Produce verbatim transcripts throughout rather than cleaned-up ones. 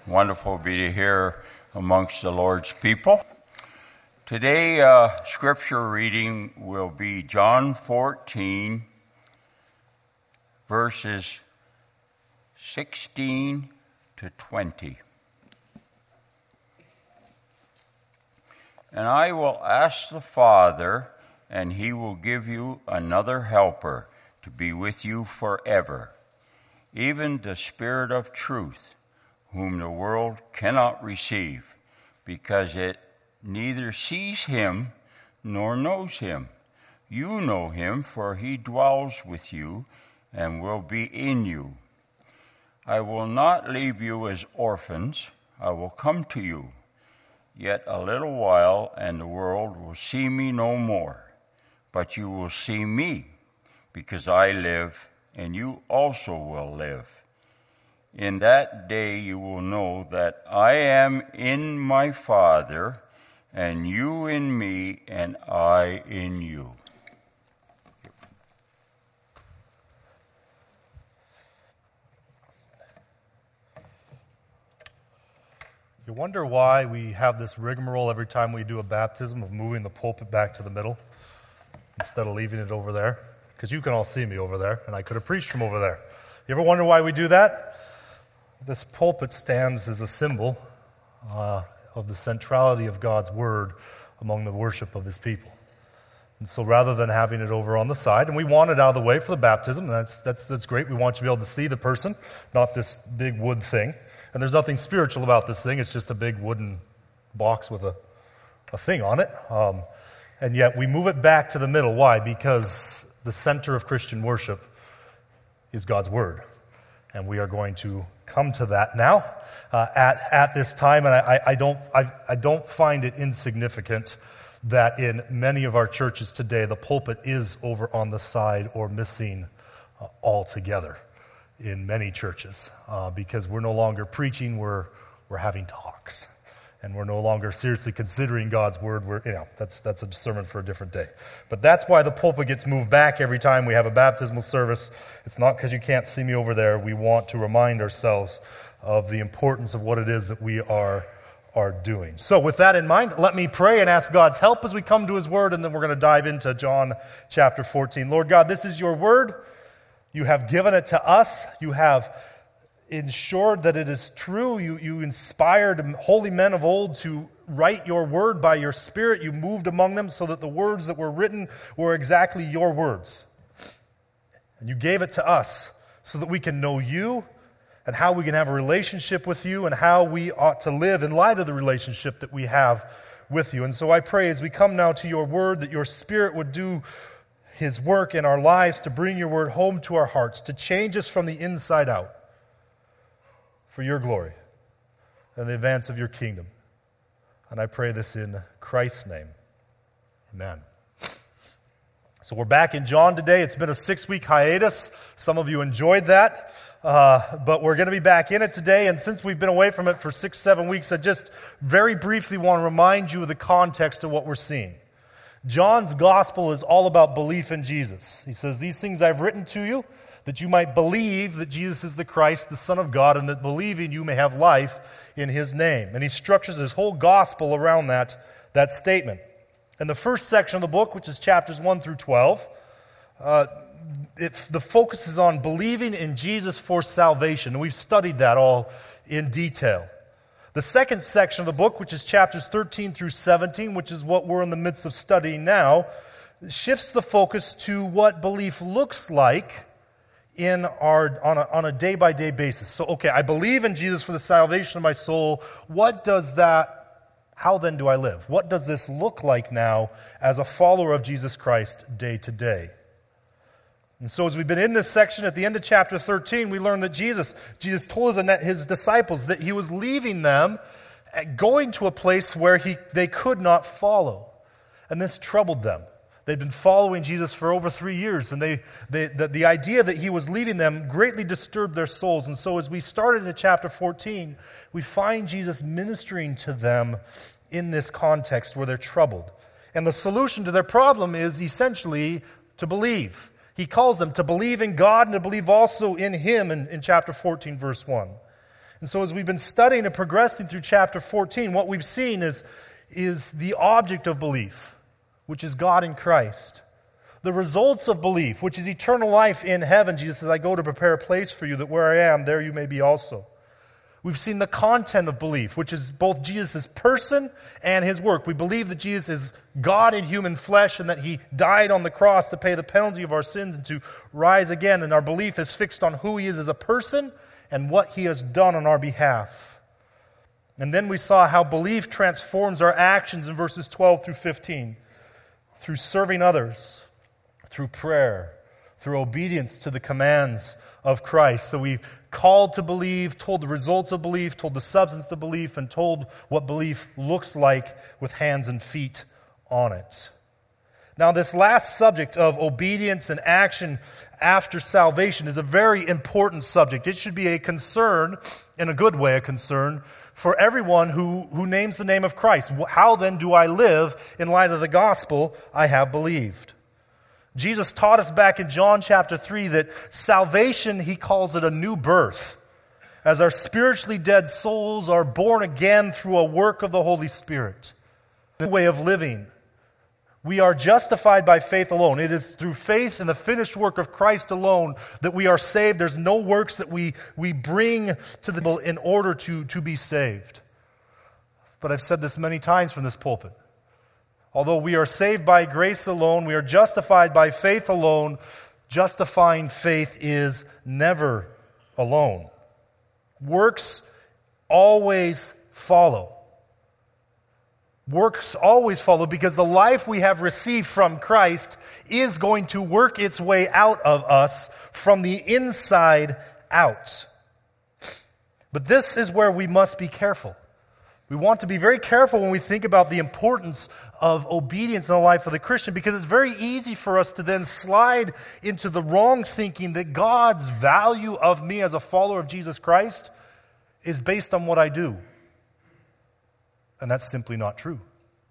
Wonderful to be here amongst the Lord's people. Today, uh, scripture reading will be John fourteen, verses sixteen to twenty. And I will ask the Father, and he will give you another helper to be with you forever, even the Spirit of truth, whom the world cannot receive, because it neither sees him nor knows him. You know him, for he dwells with you and will be in you. I will not leave you as orphans. I will come to you. Yet a little while, and the world will see me no more. But you will see me, because I live, and you also will live. In that day you will know that I am in my Father, and you in me, and I in you. You wonder why we have this rigmarole every time we do a baptism of moving the pulpit back to the middle instead of leaving it over there? Because you can all see me over there, and I could have preached from over there. You ever wonder why we do that? This pulpit stands as a symbol uh, of the centrality of God's Word among the worship of His people. And so rather than having it over on the side, and we want it out of the way for the baptism, that's, that's, that's great. We want you to be able to see the person, not this big wood thing. And there's nothing spiritual about this thing. It's just a big wooden box with a, a thing on it. Um, and yet we move it back to the middle. Why? Because the center of Christian worship is God's Word. And we are going to come to that now uh, at at this time. And I, I don't I, I don't find it insignificant that in many of our churches today, the pulpit is over on the side or missing uh, altogether in many churches uh, because we're no longer preaching, we're we're having talks. And we're no longer seriously considering God's Word. We're, you know, that's that's a sermon for a different day. But that's why the pulpit gets moved back every time we have a baptismal service. It's not because you can't see me over there. We want to remind ourselves of the importance of what it is that we are, are doing. So with that in mind, let me pray and ask God's help as we come to His Word, and then we're going to dive into John chapter fourteen. Lord God, this is your Word. You have given it to us. You have ensured that it is true. You, you inspired holy men of old to write your word by your Spirit. You moved among them so that the words that were written were exactly your words. And you gave it to us so that we can know you and how we can have a relationship with you and how we ought to live in light of the relationship that we have with you. And so I pray as we come now to your word that your Spirit would do His work in our lives to bring your word home to our hearts, to change us from the inside out, for your glory and the advance of your kingdom. And I pray this in Christ's name. Amen. So we're back in John today. It's been a six-week hiatus. Some of you enjoyed that. Uh, but we're going to be back in it today. And since we've been away from it for six, seven weeks, I just very briefly want to remind you of the context of what we're seeing. John's gospel is all about belief in Jesus. He says, "These things I've written to you, that you might believe that Jesus is the Christ, the Son of God, and that believing you may have life in His name." And he structures his whole gospel around that, that statement. And the first section of the book, which is chapters one through twelve, uh, it, the focus is on believing in Jesus for salvation. And we've studied that all in detail. The second section of the book, which is chapters thirteen through seventeen, which is what we're in the midst of studying now, shifts the focus to what belief looks like in our on a, on a day-by-day basis. So, okay, I believe in Jesus for the salvation of my soul. What does that, how then do I live? What does this look like now as a follower of Jesus Christ day to day? And so as we've been in this section, at the end of chapter thirteen, we learn that Jesus, Jesus told his, his disciples that He was leaving them, going to a place where he, they could not follow. And this troubled them. They'd been following Jesus for over three years, and they, they the, the idea that He was leaving them greatly disturbed their souls. And so as we started in chapter fourteen, we find Jesus ministering to them in this context where they're troubled. And the solution to their problem is essentially to believe. He calls them to believe in God and to believe also in Him in, in chapter fourteen, verse one. And so as we've been studying and progressing through chapter fourteen, what we've seen is, is the object of belief, which is God in Christ. The results of belief, which is eternal life in heaven. Jesus says, I go to prepare a place for you, that where I am, there you may be also. We've seen the content of belief, which is both Jesus' person and his work. We believe that Jesus is God in human flesh and that he died on the cross to pay the penalty of our sins and to rise again. And our belief is fixed on who he is as a person and what he has done on our behalf. And then we saw how belief transforms our actions in verses twelve through fifteen, through serving others, through prayer, through obedience to the commands of Christ. So we've called to believe, told the results of belief, told the substance of belief, and told what belief looks like with hands and feet on it. Now, this last subject of obedience and action after salvation is a very important subject. It should be a concern, in a good way, a concern, for everyone who, who names the name of Christ. How then do I live in light of the gospel I have believed? Jesus taught us back in John chapter three that salvation, he calls it a new birth. As our spiritually dead souls are born again through a work of the Holy Spirit. The way of living. We are justified by faith alone. It is through faith in the finished work of Christ alone that we are saved. There's no works that we, we bring to the in order to, to be saved. But I've said this many times from this pulpit. Although we are saved by grace alone, we are justified by faith alone, justifying faith is never alone. Works always follow. Works always follow because the life we have received from Christ is going to work its way out of us from the inside out. But this is where we must be careful. We want to be very careful when we think about the importance of obedience in the life of the Christian, because it's very easy for us to then slide into the wrong thinking that God's value of me as a follower of Jesus Christ is based on what I do. And that's simply not true.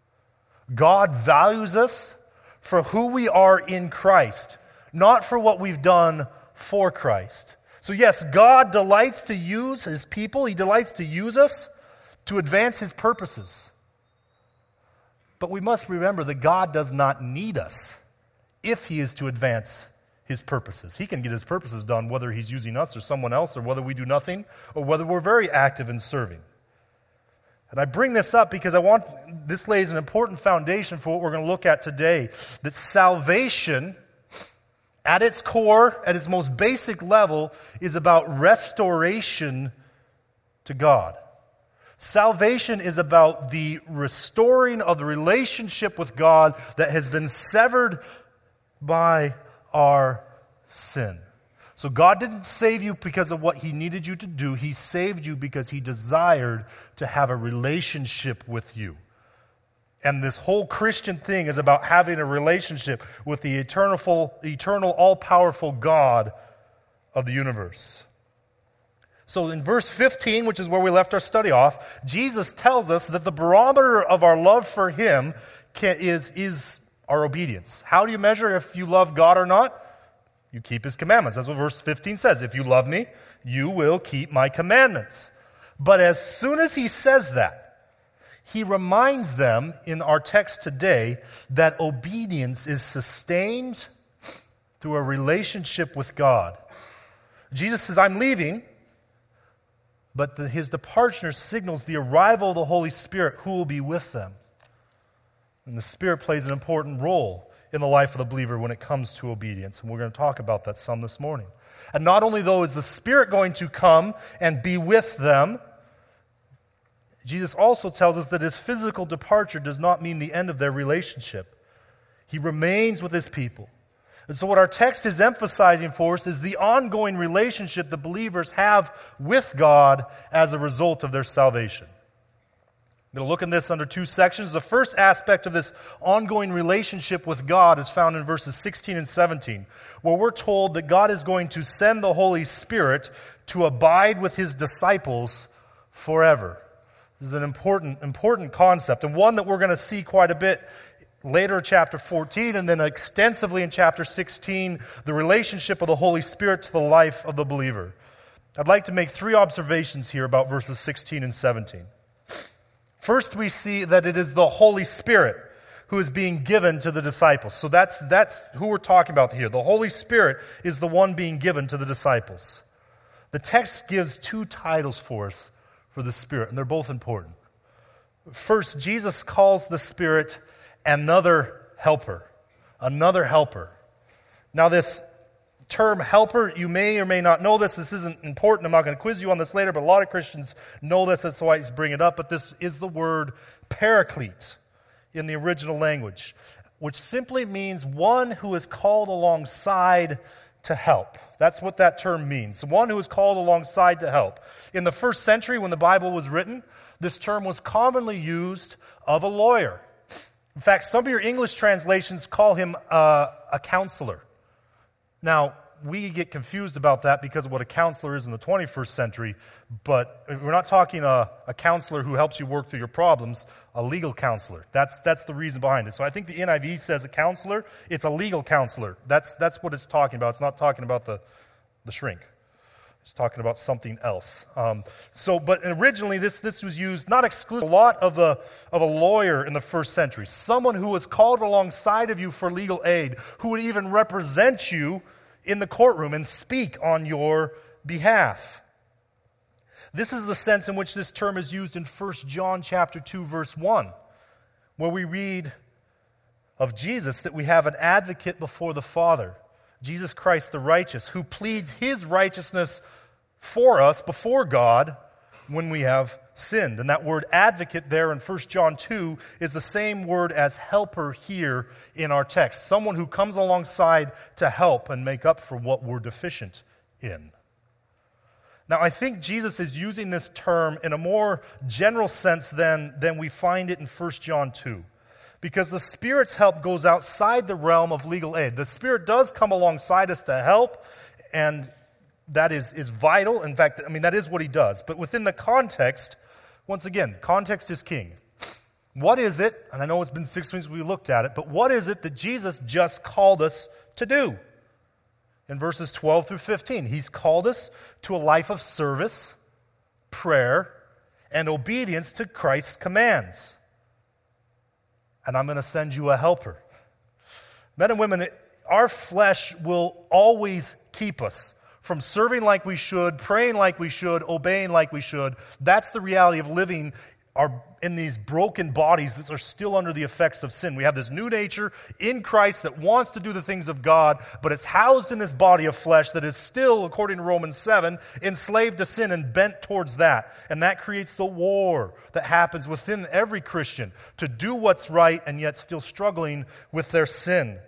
God values us for who we are in Christ, not for what we've done for Christ. So yes, God delights to use his people. He delights to use us to advance his purposes. But we must remember that God does not need us if he is to advance his purposes. He can get his purposes done whether he's using us or someone else, or whether we do nothing, or whether we're very active in serving. And I bring this up because I want, this lays an important foundation for what we're going to look at today. That salvation, at its core, at its most basic level, is about restoration to God. Salvation is about the restoring of the relationship with God that has been severed by our sin. So God didn't save you because of what he needed you to do. He saved you because he desired to have a relationship with you. And this whole Christian thing is about having a relationship with the eternal, eternal, all-powerful God of the universe. So in verse fifteen, which is where we left our study off, Jesus tells us that the barometer of our love for him can, is, is our obedience. How do you measure if you love God or not? You keep his commandments. That's what verse fifteen says. If you love me, you will keep my commandments. But as soon as he says that, he reminds them in our text today that obedience is sustained through a relationship with God. Jesus says, I'm leaving. But the, his departure signals the arrival of the Holy Spirit who will be with them. And the Spirit plays an important role in the life of the believer when it comes to obedience. And we're going to talk about that some this morning. And not only, though, is the Spirit going to come and be with them, Jesus also tells us that his physical departure does not mean the end of their relationship. He remains with his people. And so what our text is emphasizing for us is the ongoing relationship the believers have with God as a result of their salvation. I'm going to look at this under two sections. The first aspect of this ongoing relationship with God is found in verses sixteen and seventeen, where we're told that God is going to send the Holy Spirit to abide with his disciples forever. This is an important, important concept, and one that we're going to see quite a bit later, chapter fourteen, and then extensively in chapter sixteen, the relationship of the Holy Spirit to the life of the believer. I'd like to make three observations here about verses sixteen and seventeen. First, we see that it is the Holy Spirit who is being given to the disciples. So that's, that's who we're talking about here. The Holy Spirit is the one being given to the disciples. The text gives two titles for us for the Spirit, and they're both important. First, Jesus calls the Spirit another helper. Another helper. Now this term helper, you may or may not know this. This isn't important. I'm not going to quiz you on this later, but a lot of Christians know this. That's why I bring it up. But this is the word paraclete in the original language, which simply means one who is called alongside to help. That's what that term means. One who is called alongside to help. In the first century, when the Bible was written, this term was commonly used of a lawyer. In fact, some of your English translations call him uh, a counselor. Now, we get confused about that because of what a counselor is in the twenty-first century, but we're not talking a, a counselor who helps you work through your problems, a legal counselor. That's that's the reason behind it. So I think the N I V says a counselor, it's a legal counselor. That's that's what it's talking about. It's not talking about the, the shrink. It's talking about something else. Um, so, but originally this this was used not exclusively. A lot of the of a lawyer in the first century, someone who was called alongside of you for legal aid, who would even represent you in the courtroom and speak on your behalf. This is the sense in which this term is used in First John chapter two, verse one, where we read of Jesus that we have an advocate before the Father, Jesus Christ the righteous, who pleads his righteousness for us before God when we have sinned. And that word advocate there in First John two is the same word as helper here in our text. Someone who comes alongside to help and make up for what we're deficient in. Now, I think Jesus is using this term in a more general sense than, than we find it in First John two. Because the Spirit's help goes outside the realm of legal aid. The Spirit does come alongside us to help, and that is, is vital. In fact, I mean, that is what he does. But within the context, once again, context is king. What is it, and I know it's been six weeks we looked at it, but what is it that Jesus just called us to do? In verses twelve through fifteen, he's called us to a life of service, prayer, and obedience to Christ's commands. And I'm going to send you a helper. Men and women, our flesh will always keep us from serving like we should, praying like we should, obeying like we should. That's the reality of living our, in these broken bodies that are still under the effects of sin. We have this new nature in Christ that wants to do the things of God, but it's housed in this body of flesh that is still, according to Romans seven, enslaved to sin and bent towards that. And that creates the war that happens within every Christian to do what's right and yet still struggling with their sin.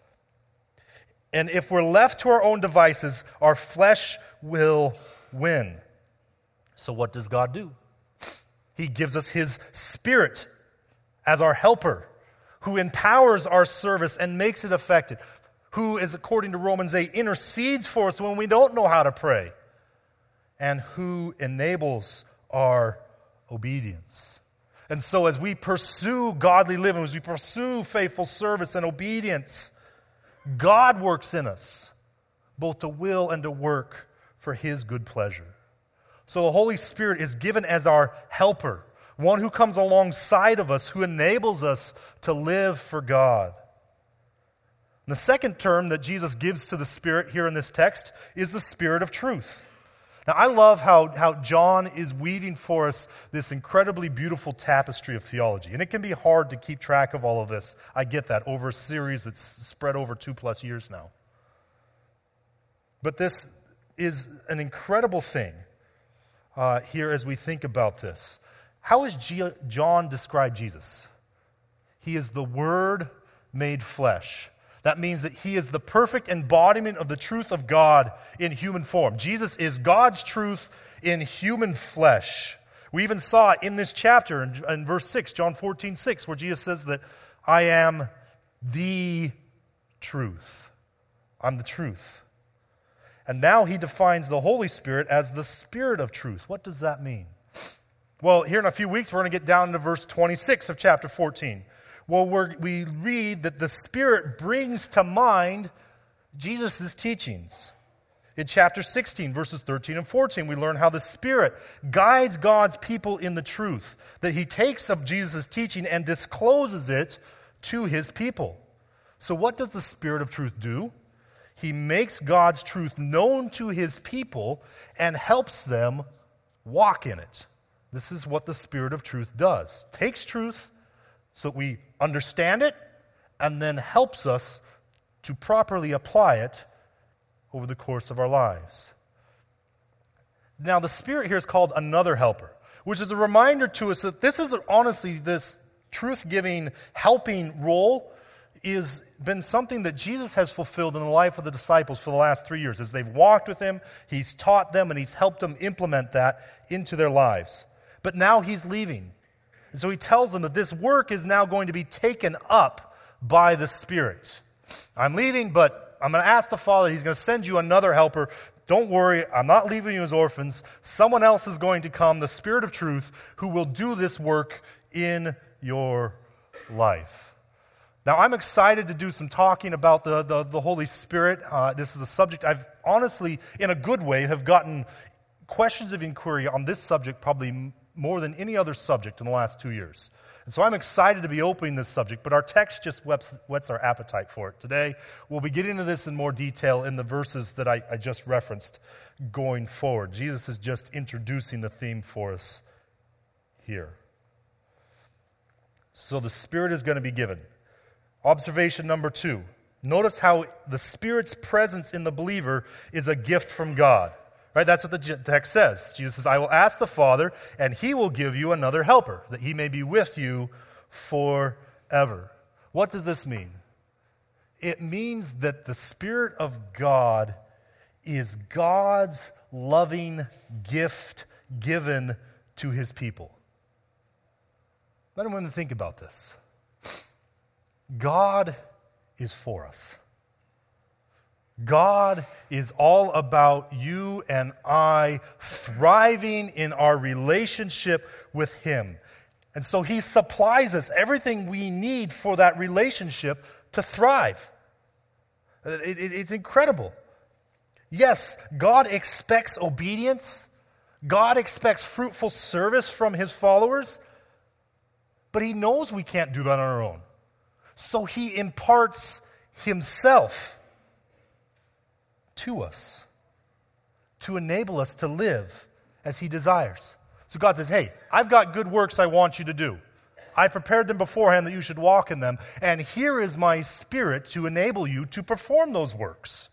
And if we're left to our own devices, our flesh will win. So what does God do? He gives us His Spirit as our helper, who empowers our service and makes it effective, who is, according to Romans eight, intercedes for us when we don't know how to pray, and who enables our obedience. And so as we pursue godly living, as we pursue faithful service and obedience, God works in us, both to will and to work for His good pleasure. So the Holy Spirit is given as our helper, one who comes alongside of us, who enables us to live for God. And the second term that Jesus gives to the Spirit here in this text is the Spirit of truth. Now, I love how, how John is weaving for us this incredibly beautiful tapestry of theology. And it can be hard to keep track of all of this. I get that, over a series that's spread over two plus years now. But this is an incredible thing uh, here as we think about this. How has G- John described Jesus? He is the Word made flesh. That means that He is the perfect embodiment of the truth of God in human form. Jesus is God's truth in human flesh. We even saw in this chapter, in, in verse six, John fourteen six, where Jesus says that I am the truth. I'm the truth. And now He defines the Holy Spirit as the Spirit of truth. What does that mean? Well, here in a few weeks, we're going to get down to verse twenty-six of chapter fourteen. Well, we're, we read that the Spirit brings to mind Jesus' teachings. In chapter sixteen, verses thirteen and fourteen, we learn how the Spirit guides God's people in the truth, that he takes up Jesus' teaching and discloses it to his people. So what does the Spirit of truth do? He makes God's truth known to his people and helps them walk in it. This is what the Spirit of truth does. Takes truth so that we understand it and then helps us to properly apply it over the course of our lives. Now, the Spirit here is called another helper, which is a reminder to us that this is honestly, this truth-giving, helping role is been something that Jesus has fulfilled in the life of the disciples for the last three years. As they've walked with him, he's taught them and he's helped them implement that into their lives. But now he's leaving. And so he tells them that this work is now going to be taken up by the Spirit. I'm leaving, but I'm going to ask the Father, he's going to send you another helper. Don't worry, I'm not leaving you as orphans. Someone else is going to come, the Spirit of truth, who will do this work in your life. Now, I'm excited to do some talking about the, the, the Holy Spirit. Uh, this is a subject I've honestly, in a good way, have gotten questions of inquiry on this subject probably m- more than any other subject in the last two years. And so I'm excited to be opening this subject, but our text just whets, whets our appetite for it. Today, we'll be getting into this in more detail in the verses that I, I just referenced going forward. Jesus is just introducing the theme for us here. So the Spirit is going to be given. Observation number two. Notice how the Spirit's presence in the believer is a gift from God. Right? That's what the text says. Jesus says, I will ask the Father, and he will give you another helper, that he may be with you forever. What does this mean? It means that the Spirit of God is God's loving gift given to his people. Let me think about this. God is for us. God is all about you and I thriving in our relationship with him. And so he supplies us everything we need for that relationship to thrive. It, it, it's incredible. Yes, God expects obedience. God expects fruitful service from his followers. But he knows we can't do that on our own. So he imparts himself to us to enable us to live as he desires. So God says, hey, I've got good works I want you to do. I prepared them beforehand that you should walk in them. And here is my Spirit to enable you to perform those works.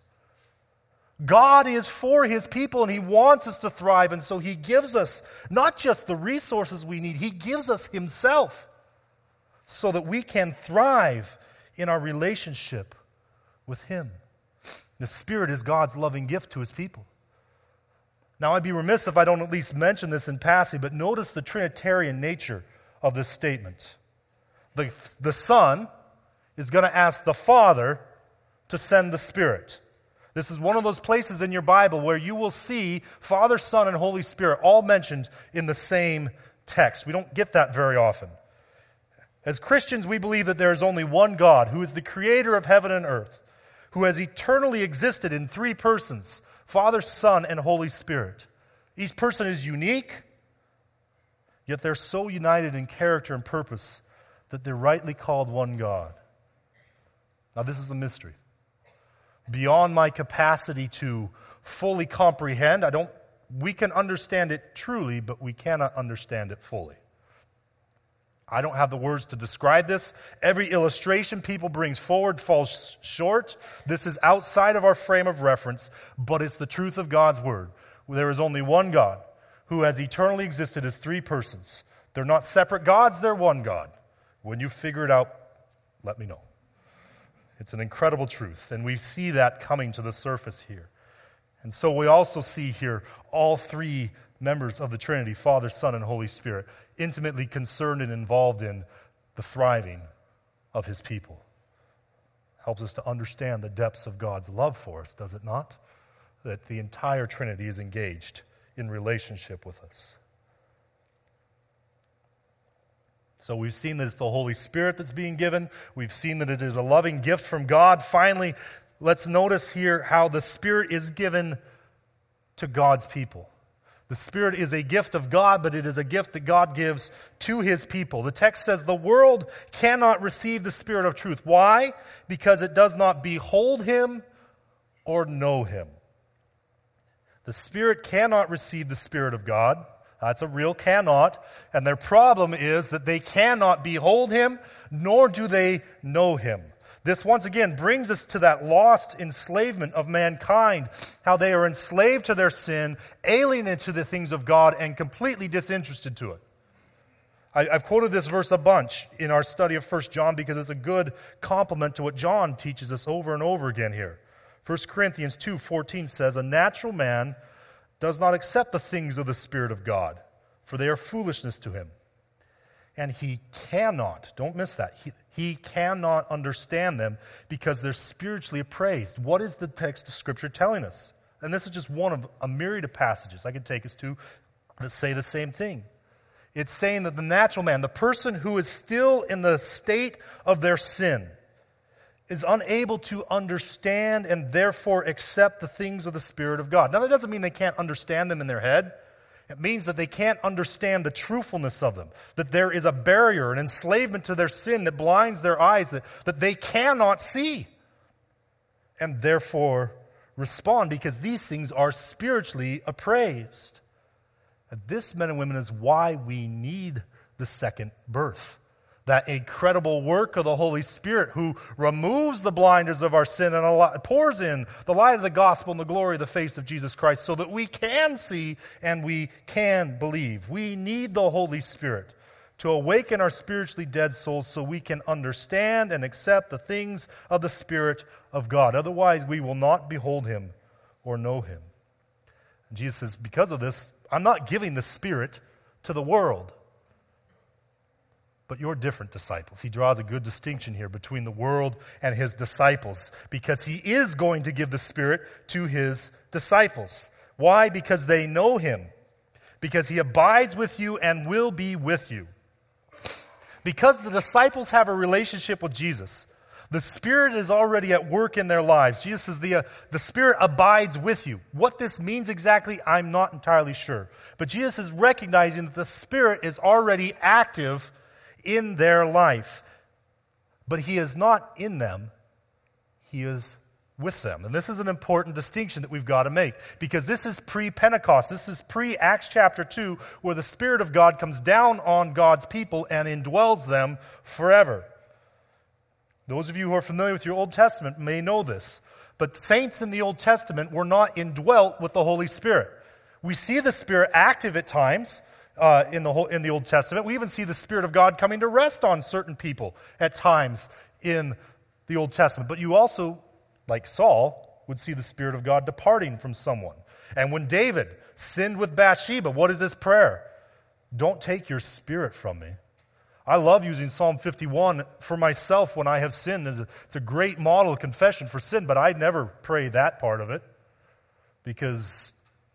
God is for his people and he wants us to thrive. And so he gives us not just the resources we need, he gives us himself so that we can thrive in our relationship with him. The Spirit is God's loving gift to his people. Now, I'd be remiss if I don't at least mention this in passing, but notice the Trinitarian nature of this statement. The, the Son is going to ask the Father to send the Spirit. This is one of those places in your Bible where you will see Father, Son, and Holy Spirit all mentioned in the same text. We don't get that very often. As Christians, we believe that there is only one God who is the creator of heaven and earth, who has eternally existed in three persons, Father, Son, and Holy Spirit. Each person is unique, yet they're so united in character and purpose that they're rightly called one God. Now, this is a mystery. Beyond my capacity to fully comprehend, I don't, we can understand it truly, but we cannot understand it fully. I don't have the words to describe this. Every illustration people brings forward falls short. This is outside of our frame of reference, but it's the truth of God's word. There is only one God who has eternally existed as three persons. They're not separate gods, they're one God. When you figure it out, let me know. It's an incredible truth, and we see that coming to the surface here. And so we also see here all three members of the Trinity, Father, Son, and Holy Spirit, intimately concerned and involved in the thriving of his people. Helps us to understand the depths of God's love for us, does it not? That the entire Trinity is engaged in relationship with us. So we've seen that it's the Holy Spirit that's being given. We've seen that it is a loving gift from God. Finally, let's notice here how the Spirit is given to God's people. The Spirit is a gift of God, but it is a gift that God gives to His people. The text says the world cannot receive the Spirit of truth. Why? Because it does not behold Him or know Him. The Spirit cannot receive the Spirit of God. That's a real cannot. And their problem is that they cannot behold Him, nor do they know Him. This once again brings us to that lost enslavement of mankind, how they are enslaved to their sin, alienated to the things of God, and completely disinterested to it. I, I've quoted this verse a bunch in our study of First John because it's a good complement to what John teaches us over and over again here. First Corinthians two fourteen says, "A natural man does not accept the things of the Spirit of God, for they are foolishness to him. And he cannot," don't miss that, he, he cannot understand them because they're spiritually appraised. What is the text of Scripture telling us? And this is just one of a myriad of passages I could take us to that say the same thing. It's saying that the natural man, the person who is still in the state of their sin, is unable to understand and therefore accept the things of the Spirit of God. Now, that doesn't mean they can't understand them in their head. It means that they can't understand the truthfulness of them, that there is a barrier, an enslavement to their sin that blinds their eyes, that, that they cannot see, and therefore respond because these things are spiritually appraised. And this, men and women, is why we need the second birth. That incredible work of the Holy Spirit who removes the blinders of our sin and pours in the light of the gospel and the glory of the face of Jesus Christ so that we can see and we can believe. We need the Holy Spirit to awaken our spiritually dead souls so we can understand and accept the things of the Spirit of God. Otherwise, we will not behold Him or know Him. And Jesus says, because of this, I'm not giving the Spirit to the world, but you're different disciples. He draws a good distinction here between the world and His disciples because He is going to give the Spirit to His disciples. Why? Because they know Him. Because He abides with you and will be with you. Because the disciples have a relationship with Jesus, the Spirit is already at work in their lives. Jesus says the, uh, the Spirit abides with you. What this means exactly, I'm not entirely sure. But Jesus is recognizing that the Spirit is already active in their life. But He is not in them. He is with them. And this is an important distinction that we've got to make because this is pre-Pentecost. This is pre-Acts chapter two where the Spirit of God comes down on God's people and indwells them forever. Those of you who are familiar with your Old Testament may know this. But saints in the Old Testament were not indwelt with the Holy Spirit. We see the Spirit active at times uh, in the whole, in the Old Testament. We even see the Spirit of God coming to rest on certain people at times in the Old Testament. But you also, like Saul, would see the Spirit of God departing from someone. And when David sinned with Bathsheba, what is his prayer? Don't take your Spirit from me. I love using Psalm fifty-one for myself when I have sinned. It's a great model of confession for sin, but I never pray that part of it because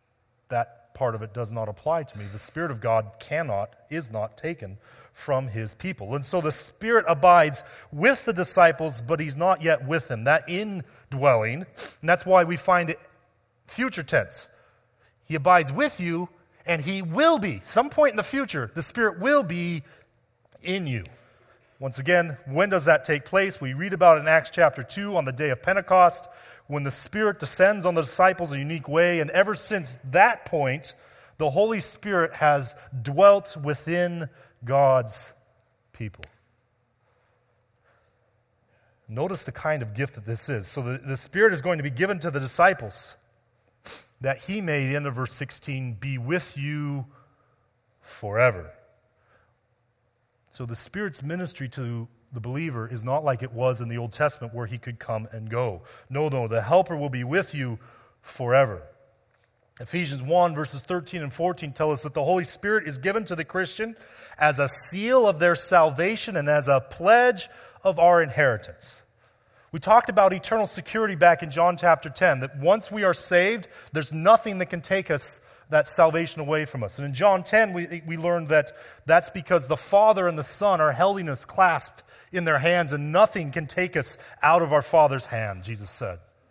that part of it does not apply to me. The Spirit of God cannot, is not taken from His people. And so the Spirit abides with the disciples, but He's not yet with them. That indwelling, and that's why we find it future tense. He abides with you, and He will be. Some point in the future, the Spirit will be in you. Once again, when does that take place? We read about it in Acts chapter two on the day of Pentecost when the Spirit descends on the disciples in a unique way. And ever since that point, the Holy Spirit has dwelt within God's people. Notice the kind of gift that this is. So the, the Spirit is going to be given to the disciples that He may, the end of verse sixteen, be with you forever. So the Spirit's ministry to the believer is not like it was in the Old Testament where He could come and go. No, no, the Helper will be with you forever. Ephesians one, verses thirteen and fourteen tell us that the Holy Spirit is given to the Christian as a seal of their salvation and as a pledge of our inheritance. We talked about eternal security back in John chapter ten, that once we are saved, there's nothing that can take us that salvation away from us. And in John ten, we, we learned that that's because the Father and the Son are held in us clasped in their hands, and nothing can take us out of our Father's hand, Jesus said.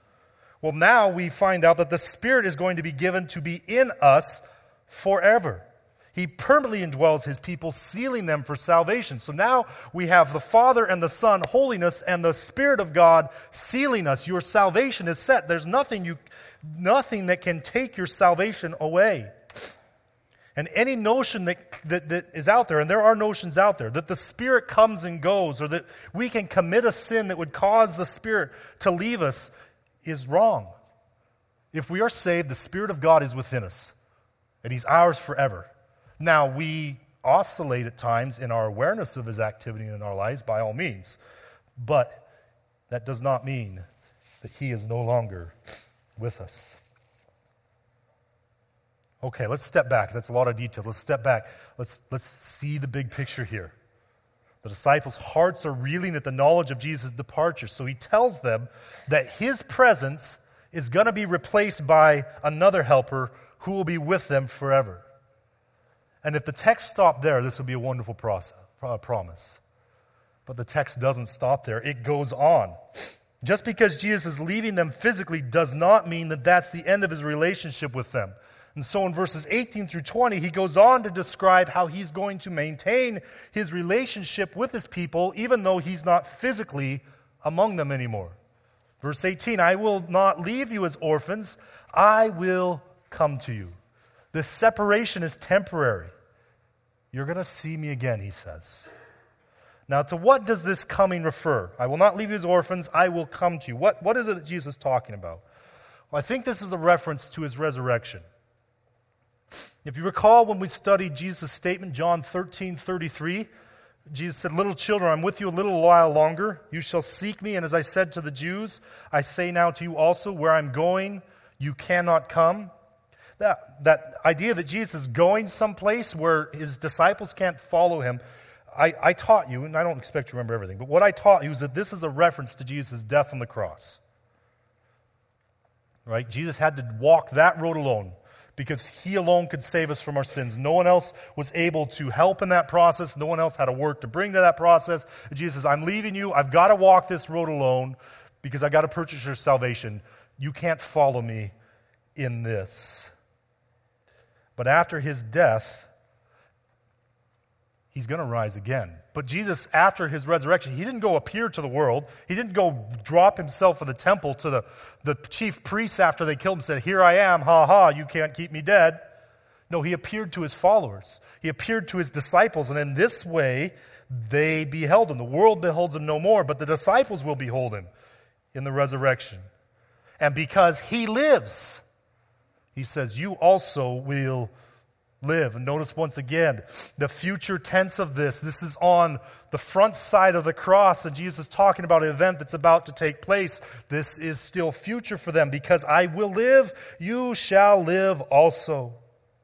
Well, now we find out that the Spirit is going to be given to be in us forever. He permanently indwells his people, sealing them for salvation. So now we have the Father and the Son, holiness, and the Spirit of God sealing us. Your salvation is set. There's nothing you, nothing that can take your salvation away. And any notion that, that, that is out there, and there are notions out there, that the Spirit comes and goes, or that we can commit a sin that would cause the Spirit to leave us, is wrong. If we are saved, the Spirit of God is within us, and he's ours forever. Now, we oscillate at times in our awareness of his activity in our lives, by all means, but that does not mean that he is no longer with us. Okay, let's step back. That's a lot of detail. Let's step back. Let's, let's see the big picture here. The disciples' hearts are reeling at the knowledge of Jesus' departure, so he tells them that his presence is going to be replaced by another helper who will be with them forever. And if the text stopped there, this would be a wonderful process, promise. But the text doesn't stop there. It goes on. Just because Jesus is leaving them physically does not mean that that's the end of his relationship with them. And so in verses eighteen through twenty, he goes on to describe how he's going to maintain his relationship with his people, even though he's not physically among them anymore. Verse eighteen, I will not leave you as orphans. I will come to you. This separation is temporary. You're going to see me again, he says. Now, to what does this coming refer? I will not leave you as orphans. I will come to you. What, what is it that Jesus is talking about? Well, I think this is a reference to his resurrection. If you recall when we studied Jesus' statement, John thirteen thirty-three, Jesus said, little children, I'm with you a little while longer. You shall seek me. And as I said to the Jews, I say now to you also, where I'm going, you cannot come. That, that idea that Jesus is going someplace where his disciples can't follow him, I, I taught you, and I don't expect you to remember everything, but what I taught you is that this is a reference to Jesus' death on the cross. Right? Jesus had to walk that road alone because he alone could save us from our sins. No one else was able to help in that process. No one else had a work to bring to that process. And Jesus says, I'm leaving you. I've got to walk this road alone because I've got to purchase your salvation. You can't follow me in this. But after his death, he's going to rise again. But Jesus, after his resurrection, he didn't go appear to the world. He didn't go drop himself in the temple to the, the chief priests after they killed him and said, here I am, ha ha, you can't keep me dead. No, he appeared to his followers. He appeared to his disciples, and in this way, they beheld him. The world beholds him no more, but the disciples will behold him in the resurrection. And because he lives, he says, you also will live. And notice once again, the future tense of this. This is on the front side of the cross, and Jesus is talking about an event that's about to take place. This is still future for them. Because I will live, you shall live also.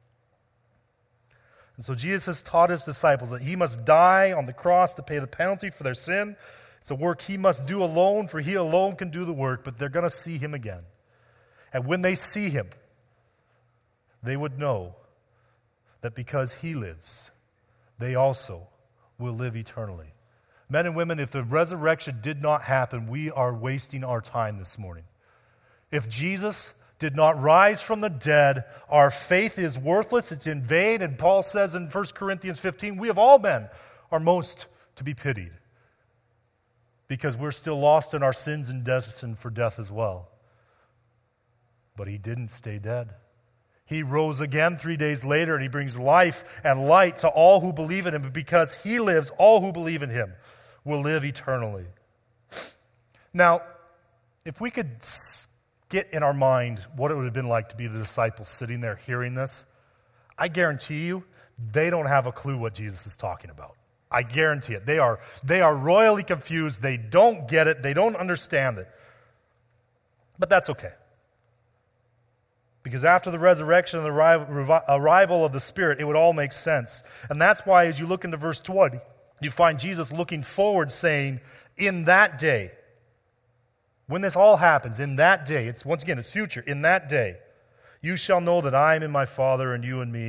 And so Jesus has taught his disciples that he must die on the cross to pay the penalty for their sin. It's a work he must do alone, for he alone can do the work, but they're going to see him again. And when they see him, they would know that because he lives, they also will live eternally. Men and women, if the resurrection did not happen, we are wasting our time this morning. If Jesus did not rise from the dead, our faith is worthless, it's in vain, and Paul says in First Corinthians fifteen, we have all been are most to be pitied because we're still lost in our sins and destined for death as well. But he didn't stay dead. He rose again three days later, and he brings life and light to all who believe in him. But because he lives, all who believe in him will live eternally. Now, if we could get in our mind what it would have been like to be the disciples sitting there hearing this, I guarantee you, they don't have a clue what Jesus is talking about. I guarantee it. They are, they are royally confused. They don't get it. They don't understand it. But that's okay. Because after the resurrection and the arrival of the Spirit, it would all make sense. And that's why as you look into verse twenty, you find Jesus looking forward saying, in that day, when this all happens, in that day, it's once again, it's future, in that day, you shall know that I am in my Father and you in me,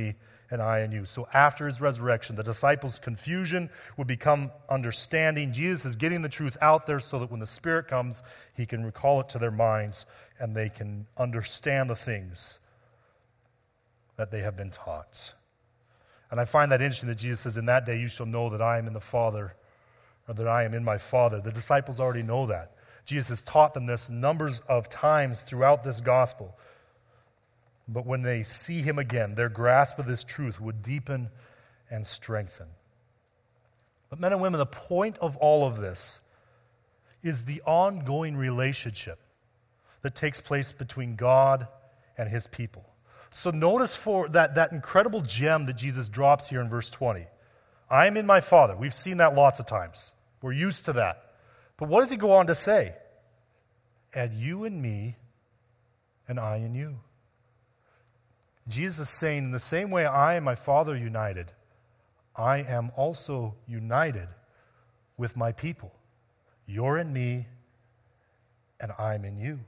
and I in you. So after his resurrection, the disciples' confusion would become understanding. Jesus is getting the truth out there so that when the Spirit comes, he can recall it to their minds and they can understand the things that they have been taught. And I find that interesting that Jesus says, in that day you shall know that I am in the Father, or that I am in my Father. The disciples already know that. Jesus has taught them this numbers of times throughout this gospel. But when they see him again, their grasp of this truth would deepen and strengthen. But men and women, the point of all of this is the ongoing relationship that takes place between God and his people. So notice for that, that incredible gem that Jesus drops here in verse twenty. I am in my Father. We've seen that lots of times. We're used to that. But what does he go on to say? And you in me, and I in you. Jesus is saying, in the same way I and my Father are united, I am also united with my people. You're in me, and I'm in you.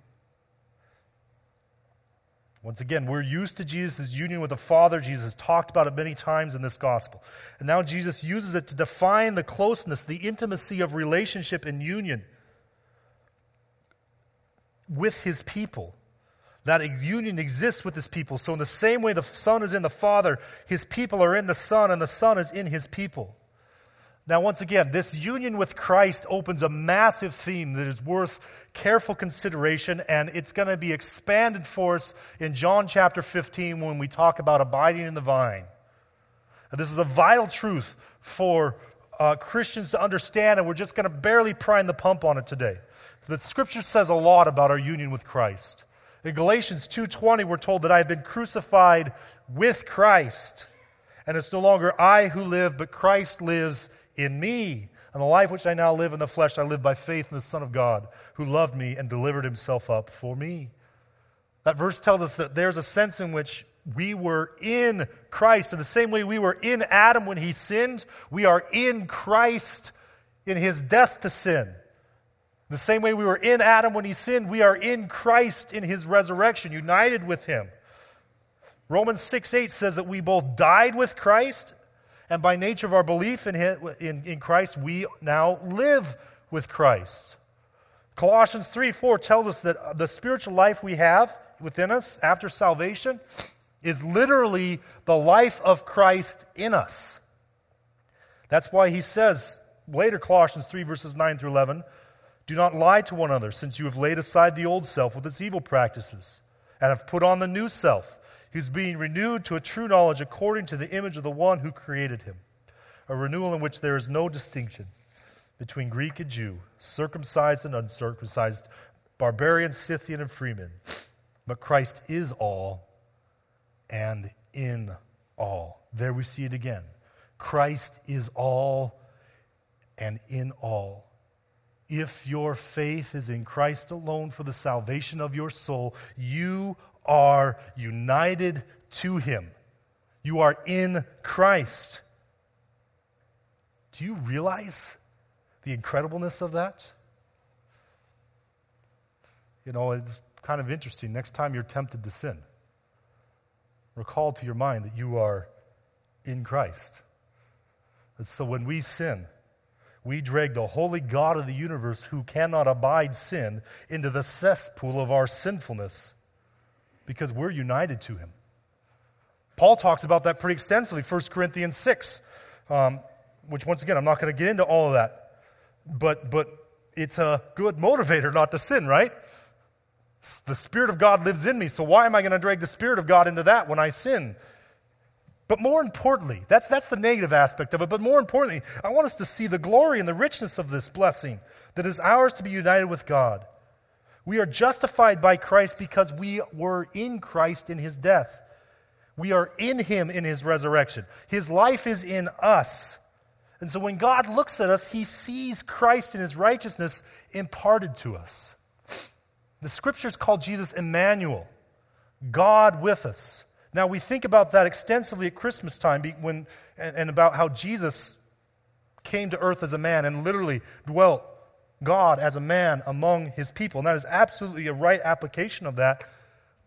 Once again, we're used to Jesus' union with the Father. Jesus talked about it many times in this gospel. And now Jesus uses it to define the closeness, the intimacy of relationship and union with his people. That union exists with his people. So in the same way the Son is in the Father, his people are in the Son, and the Son is in his people. Now, once again, this union with Christ opens a massive theme that is worth careful consideration, and it's going to be expanded for us in John chapter fifteen when we talk about abiding in the vine. And this is a vital truth for uh, Christians to understand, and we're just going to barely prime the pump on it today. But Scripture says a lot about our union with Christ. In Galatians two twenty, we're told that I have been crucified with Christ, and it's no longer I who live, but Christ lives in me. And the life which I now live in the flesh, I live by faith in the Son of God, who loved me and delivered himself up for me. That verse tells us that there's a sense in which we were in Christ. In the same way we were in Adam when he sinned, we are in Christ in his death to sin. The same way we were in Adam when he sinned, we are in Christ in his resurrection, united with him. Romans six eight says that we both died with Christ, and by nature of our belief in, him, in, in Christ, we now live with Christ. Colossians three four tells us that the spiritual life we have within us after salvation is literally the life of Christ in us. That's why he says, later Colossians three verses nine through eleven, do not lie to one another, since you have laid aside the old self with its evil practices, and have put on the new self, who's being renewed to a true knowledge according to the image of the one who created him. A renewal in which there is no distinction between Greek and Jew, circumcised and uncircumcised, barbarian, Scythian, and freeman. But Christ is all and in all. There we see it again. Christ is all and in all. If your faith is in Christ alone for the salvation of your soul, you are united to him. You are in Christ. Do you realize the incredibleness of that? You know, it's kind of interesting. Next time you're tempted to sin, recall to your mind that you are in Christ. And so when we sin, we drag the holy God of the universe, who cannot abide sin, into the cesspool of our sinfulness because we're united to him. Paul talks about that pretty extensively, First Corinthians six, um, which once again, I'm not going to get into all of that, but, but it's a good motivator not to sin, right? The Spirit of God lives in me, so why am I going to drag the Spirit of God into that when I sin? But more importantly, that's, that's the negative aspect of it, but more importantly, I want us to see the glory and the richness of this blessing that is ours to be united with God. We are justified by Christ because we were in Christ in his death. We are in him in his resurrection. His life is in us. And so when God looks at us, he sees Christ in his righteousness imparted to us. The Scriptures call Jesus Emmanuel, God with us. Now, we think about that extensively at Christmas time when, and, and about how Jesus came to earth as a man and literally dwelt, God as a man among his people. And that is absolutely a right application of that.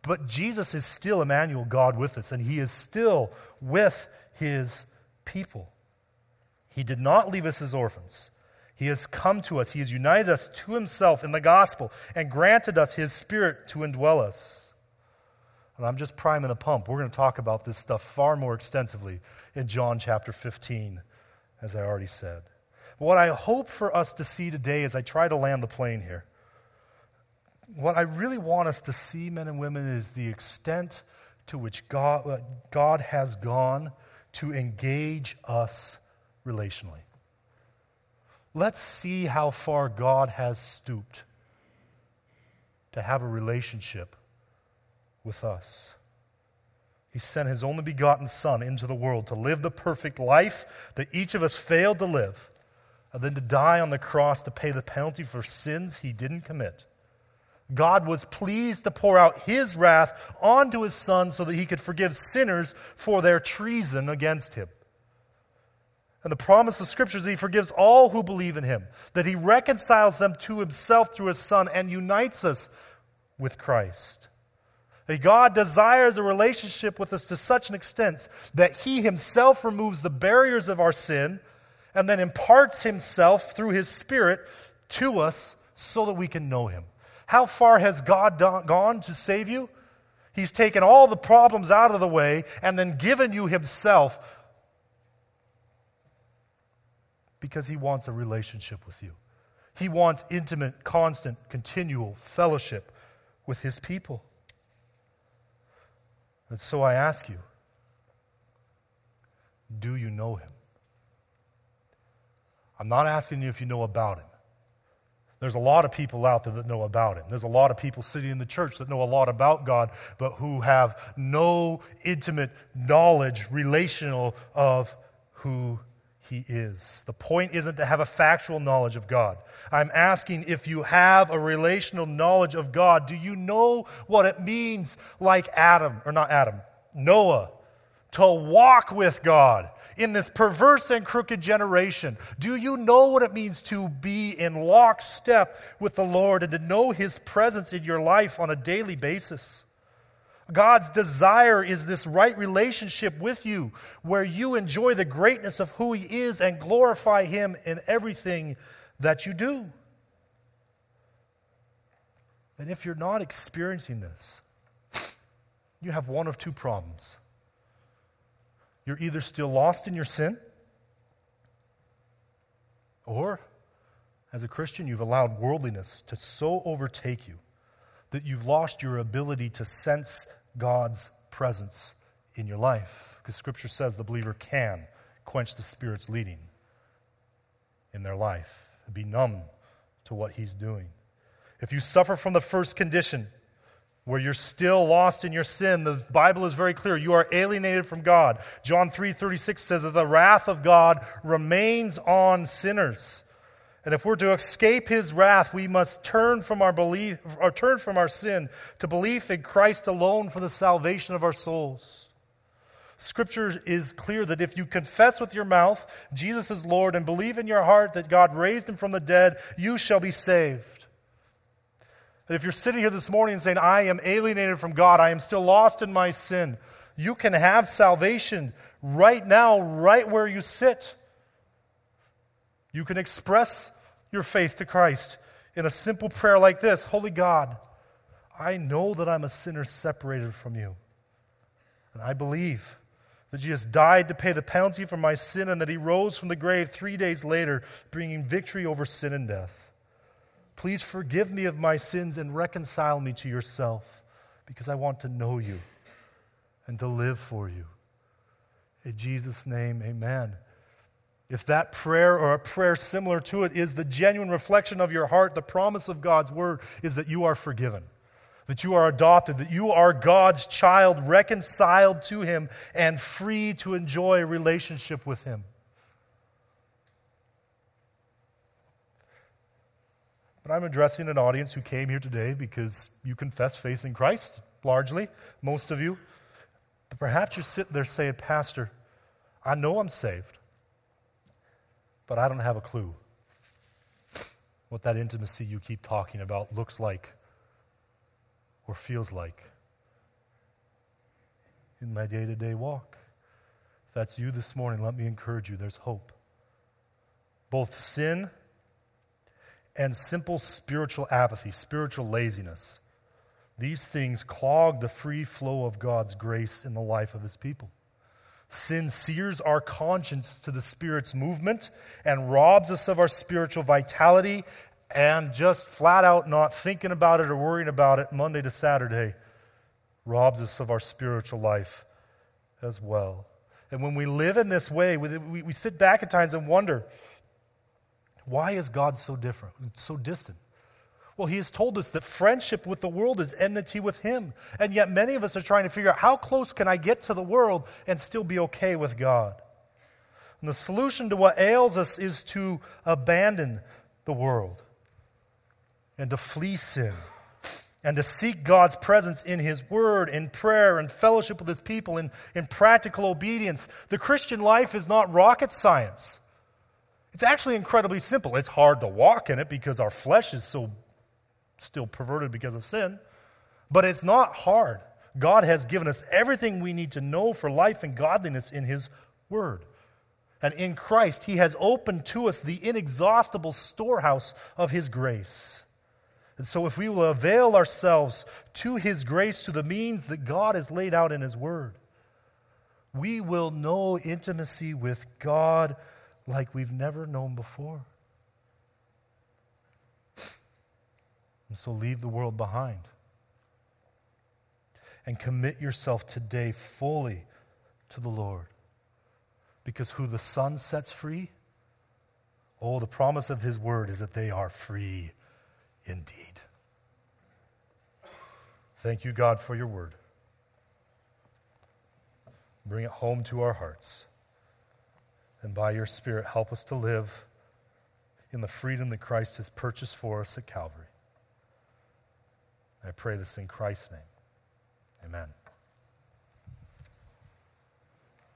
But Jesus is still Emmanuel, God with us, and he is still with his people. He did not leave us as orphans. He has come to us. He has united us to himself in the gospel and granted us his Spirit to indwell us. And I'm just priming the pump. We're going to talk about this stuff far more extensively in John chapter fifteen, as I already said. What I hope for us to see today as I try to land the plane here, what I really want us to see, men and women, is the extent to which God, God has gone to engage us relationally. Let's see how far God has stooped to have a relationship with us. He sent his only begotten Son into the world to live the perfect life that each of us failed to live, and then to die on the cross to pay the penalty for sins he didn't commit. God was pleased to pour out his wrath onto his Son so that he could forgive sinners for their treason against him. And the promise of Scripture is that he forgives all who believe in him, that he reconciles them to himself through his Son and unites us with Christ. That God desires a relationship with us to such an extent that he himself removes the barriers of our sin and then imparts himself through his Spirit to us so that we can know him. How far has God gone to save you? He's taken all the problems out of the way and then given you himself because he wants a relationship with you. He wants intimate, constant, continual fellowship with his people. And so I ask you, do you know him? I'm not asking you if you know about him. There's a lot of people out there that know about him. There's a lot of people sitting in the church that know a lot about God, but who have no intimate knowledge, relational, of who he is. The point isn't to have a factual knowledge of God. I'm asking if you have a relational knowledge of God, do you know what it means, like Adam, or not Adam, Noah, to walk with God in this perverse and crooked generation? Do you know what it means to be in lockstep with the Lord and to know his presence in your life on a daily basis? God's desire is this right relationship with you where you enjoy the greatness of who he is and glorify him in everything that you do. And if you're not experiencing this, you have one of two problems. You're either still lost in your sin, or as a Christian, you've allowed worldliness to so overtake you that you've lost your ability to sense God's presence in your life. Because Scripture says the believer can quench the Spirit's leading in their life and be numb to what he's doing. If you suffer from the first condition, where you're still lost in your sin, the Bible is very clear. You are alienated from God. John three thirty-six says that the wrath of God remains on sinners. And if we're to escape his wrath, we must turn from our belief, or turn from our sin to belief in Christ alone for the salvation of our souls. Scripture is clear that if you confess with your mouth Jesus is Lord and believe in your heart that God raised him from the dead, you shall be saved. And if you're sitting here this morning and saying, I am alienated from God, I am still lost in my sin, you can have salvation right now, right where you sit. You can express your faith to Christ in a simple prayer like this: Holy God, I know that I'm a sinner separated from you. And I believe that Jesus died to pay the penalty for my sin and that he rose from the grave three days later, bringing victory over sin and death. Please forgive me of my sins and reconcile me to yourself, because I want to know you and to live for you. In Jesus' name, amen. If that prayer or a prayer similar to it is the genuine reflection of your heart, the promise of God's word is that you are forgiven, that you are adopted, that you are God's child, reconciled to him and free to enjoy a relationship with him. But I'm addressing an audience who came here today because you confess faith in Christ, largely, most of you. But perhaps you're sitting there saying, Pastor, I know I'm saved, but I don't have a clue what that intimacy you keep talking about looks like or feels like. in my day-to-day walk. If that's you this morning, let me encourage you, there's hope. Both sin and simple spiritual apathy, spiritual laziness, these things clog the free flow of God's grace in the life of his people. Sin sears our conscience to the Spirit's movement and robs us of our spiritual vitality, and just flat out not thinking about it or worrying about it Monday to Saturday robs us of our spiritual life as well. And when we live in this way, we, we sit back at times and wonder, why is God so different, so distant? Well, he has told us that friendship with the world is enmity with him. And yet many of us are trying to figure out, how close can I get to the world and still be okay with God? And the solution to what ails us is to abandon the world and to flee sin and to seek God's presence in his word, in prayer, in fellowship with his people, in, in practical obedience. The Christian life is not rocket science. It's actually incredibly simple. It's hard to walk in it because our flesh is so still perverted because of sin, but it's not hard. God has given us everything we need to know for life and godliness in his word. And in Christ, he has opened to us the inexhaustible storehouse of his grace. And so if we will avail ourselves to his grace, to the means that God has laid out in his word, we will know intimacy with God like we've never known before. And so leave the world behind and commit yourself today fully to the Lord. Because who the Son sets free, oh, the promise of his word is that they are free indeed. Thank you, God, for your word. Bring it home to our hearts. And by your Spirit, help us to live in the freedom that Christ has purchased for us at Calvary. I pray this in Christ's name. Amen.